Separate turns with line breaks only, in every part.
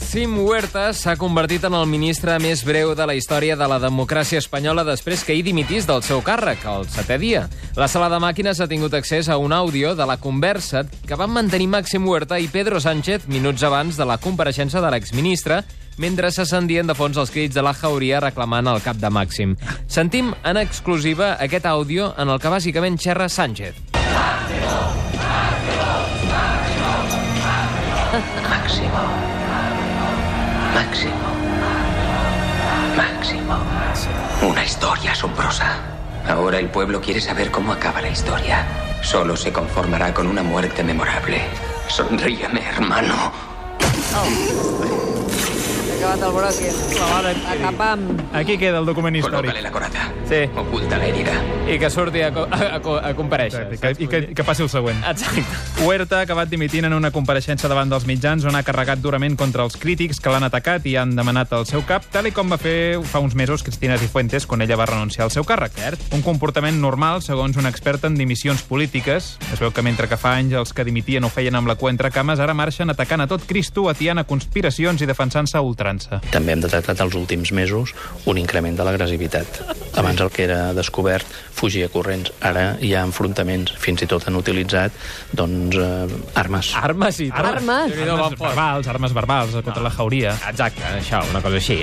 Maxim Huerta s'ha convertit en el ministre més breu de la història de la democràcia espanyola després que ell dimitís del seu càrrec, el 7è dia. La sala de màquines ha tingut accés a un àudio de la conversa que van mantenir Maxim Huerta i Pedro Sánchez minuts abans de la compareixença de l'exministre, mentre s'ascendien de fons els crits de la jauria reclamant el cap de Maxim. Sentim en exclusiva aquest àudio en el que bàsicament xerra Sánchez.
Máximo. Una historia asombrosa. Ahora el pueblo quiere saber cómo acaba la historia. Solo se conformará con una muerte memorable. Sonríeme, hermano.
S'ha acabat el bròquil. Acabam.
Aquí queda el document històric.
Colócale la coraza.
Sí.
Oculta la herida.
I que surti a comparèixer.
I que passi el següent.
Exacte.
Huerta ha acabat dimitint en una compareixença davant dels mitjans on ha carregat durament contra els crítics que l'han atacat i han demanat el seu cap, tal i com va fer fa uns mesos Cristina Cifuentes quan ella va renunciar al seu càrrec. Un comportament normal, segons un expert en dimissions polítiques. Es veu que mentre que fa anys els que dimitien ho feien amb la cua entre cames, ara marxen atacant a tot Cristo, atiant a conspiracions i defensant-se a ultrança.
També hem detectat als últims mesos un increment de l'agressivitat. Abans el que era descobert fugia corrents. Ara hi ha enfrontaments. Fins i tot han utilitzat, doncs, armes.
Armes i tot.
Armes verbals contra la jauria.
Exacte, això, una cosa així.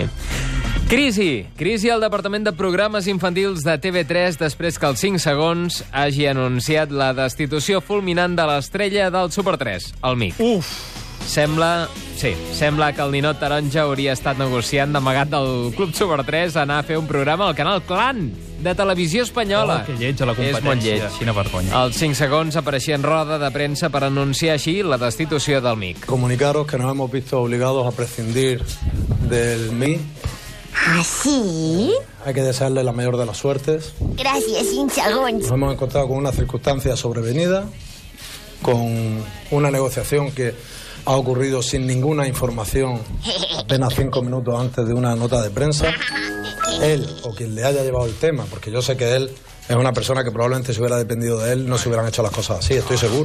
Crisi al Departament de Programes Infantils de TV3 després que als 5 segons hagi anunciat la destitució fulminant de l'estrella del Super 3, el Mic. Sembla que el ninot taronja hauria estat negociant d'amagat del Club Super 3 anar a fer un programa al canal Clan de Televisió Espanyola.
Que lleig a la competència.
És molt lleig.
Quina vergonya.
Als 5 segons apareixia en roda de premsa per anunciar així la destitució del MIC.
Comunicaros que nos hemos visto obligados a prescindir del MIC.
¿Ah, sí?
Hay que desearle la mayor de las suertes.
Gracias, 5 segons.
Nos hemos encontrado con una circunstancia sobrevenida, con una negociación que ha ocurrido sin ninguna información apenas 5 minutos antes de una nota de prensa. Él, o quien le haya llevado el tema, porque yo sé que él es una persona que probablemente si hubiera dependido de él no se hubieran hecho las cosas así, estoy seguro.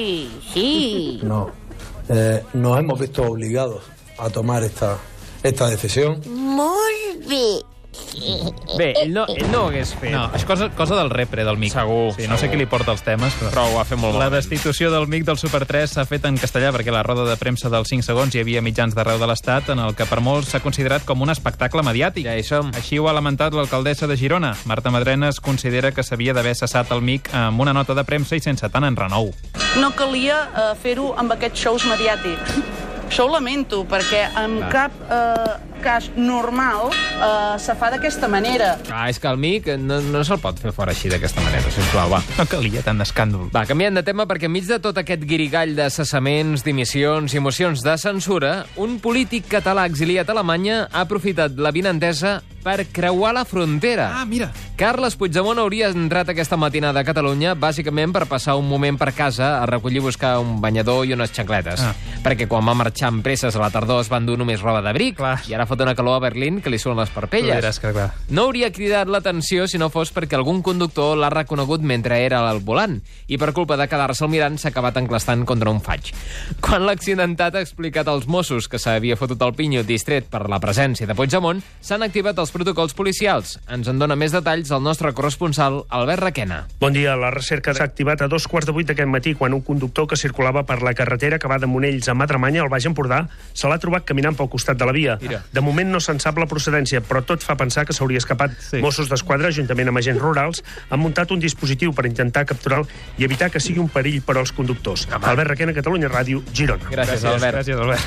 Sí.
No. Nos hemos visto obligados a tomar esta decisión.
Molt bé.
Bé, ell no ho hagués fet.
No, és cosa del repre, del MIC.
Segur.
Sí, no sé qui li porta els temes,
Però ho va fer molt
La
malament.
destitució del MIC del Super 3 s'ha fet en castellà perquè a la roda de premsa dels 5 segons hi havia mitjans d'arreu de l'Estat en el que per molts s'ha considerat com un espectacle mediàtic.
Ja hi som.
Així ho ha lamentat l'alcaldessa de Girona. Marta Madrenes considera que s'havia d'haver cessat el MIC amb una nota de premsa i sense tant enrenou.
No calia fer-ho amb aquests shows mediàtics. Això ho lamento, perquè en cap cas normal se fa d'aquesta manera.
És que el MIC no se'l pot fer fora així d'aquesta manera, sisplau, va.
No calia tant d'escàndol.
Va, canviant de tema, perquè enmig de tot aquest guirigall de cessaments, dimissions i mocions de censura, un polític català exiliat a Alemanya ha aprofitat la vinentesa per creuar la frontera.
Mira.
Carles Puigdemont hauria entrat aquesta matinada a Catalunya bàsicament per passar un moment per casa a recollir i buscar un banyador i unes xancletes. Perquè quan va marxar amb presses a la tardor es van dur només roba d'abric.
Clar.
I ara fot una calor a Berlín que li suren les parpelles.
Clar.
No hauria cridat l'atenció si no fos perquè algun conductor l'ha reconegut mentre era al volant i per culpa de quedar-se'l mirant s'ha acabat enclastant contra un faig. Quan l'accidentat ha explicat als Mossos que s'havia fotut el pinyo distret per la presència de Puigdemont, s'han activat els protocols policials. Ens en dona més detalls el nostre corresponsal, Albert Requena.
Bon dia. La recerca s'ha activat a 7:45 d'aquest matí quan un conductor que circulava per la carretera que va de Monells a Madremanya, al Baix Empordà, se l'ha trobat caminant pel costat de la via. De moment no se'n sap la procedència, però tot fa pensar que s'hauria escapat. Mossos d'Esquadra, juntament amb agents rurals, han muntat un dispositiu per intentar capturar-lo i evitar que sigui un perill per als conductors. Albert Requena, Catalunya Ràdio, Girona.
Gràcies, Albert.
Gràcies, Albert.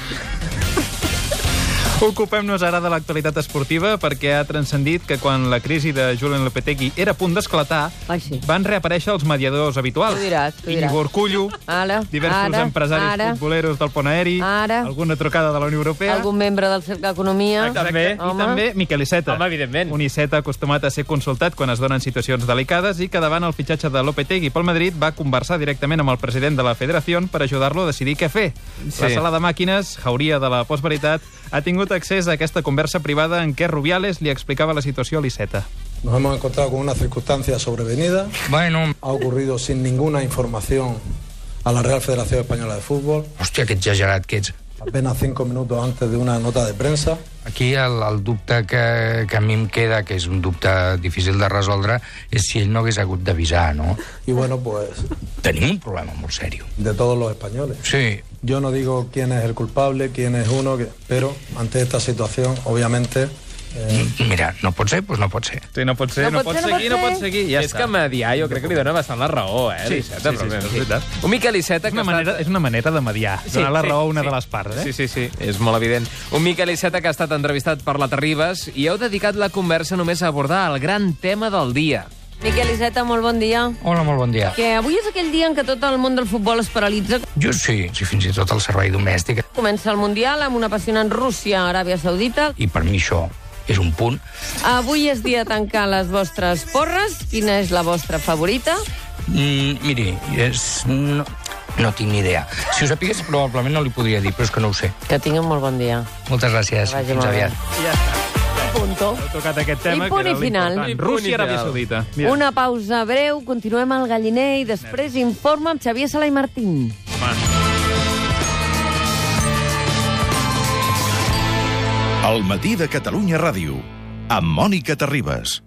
Ocupem-nos ara de l'actualitat esportiva perquè ha transcendit que quan la crisi de Julen Lopetegui era a punt d'esclatar, van reaparèixer els mediadors habituals.
Tu diràs.
Íñigo Urkullu, diversos empresaris futboleros del pont aeri, alguna trucada de la Unió Europea.
Algun membre del Cercle d'Economia.
També. I també Miquel Iceta.
Home, evidentment.
Un Iceta acostumat a ser consultat quan es donen situacions delicades i que davant el fitxatge de Lopetegui pel Madrid va conversar directament amb el president de la Federació per ajudar-lo a decidir què fer. La sala de màquines, jauria de la postveritat, ha tingut accés a aquesta conversa privada en què Rubiales li explicava la situació a l'Iceta.
Nos hemos encontrado con una circunstancia sobrevenida. Ha ocurrido sin ninguna información a la Real Federación Española de Fútbol.
Hòstia, que exagerat que ets.
apenas 5 minutos antes de una nota de prensa.
Aquí el dubte que a mi em queda, que és un dubte difícil de resoldre, és si ell no hagués hagut d'avisar, no?
Y bueno, pues...
Tenim un problema molt seriós.
De todos los españoles.
Sí.
Yo no digo quién es el culpable, quién es uno, pero ante esta situación, obviamente...
Mira, no pot ser, doncs no pot ser.
Sí, no pot ser, no pot seguir, ja
És
està.
que mediar jo crec que li dona bastant la raó,
Sí,
l'Iceta.
sí, és veritat.
Un Miquel Iceta
És
que
una manera de mediar, donar la raó a una de les parts, eh?
Sí, és molt evident. Un Miquel Iceta que ha estat entrevistat per la Terribas i heu dedicat la conversa només a abordar el gran tema del dia.
Miquel Iceta, molt bon dia.
Hola, molt bon dia.
Que avui és aquell dia en què tot el món del futbol es paralitza.
Jo sí, fins i tot el servei domèstic.
Comença el Mundial amb una apassionant Rússia-Aràbia Saudita.
I per mi això és un punt.
Avui és dia de tancar les vostres porres. Quina és la vostra favorita?
Miri, no tinc ni idea. Si ho sapigués, probablement no li podria dir, però és que no ho sé.
Que tinguin molt bon dia.
Moltes gràcies.
Que vagi
Fins
molt bé.
aviat.
I ja està.
Punto.
Heu tocat aquest tema,
I punt
que era
i final.
l'important. Rússia i Aràbia Saudita. Mira.
Una pausa breu, continuem al Galliner i després informa amb Xavier Sala i Martín.
El matí de Catalunya Ràdio, amb Mònica Terribas.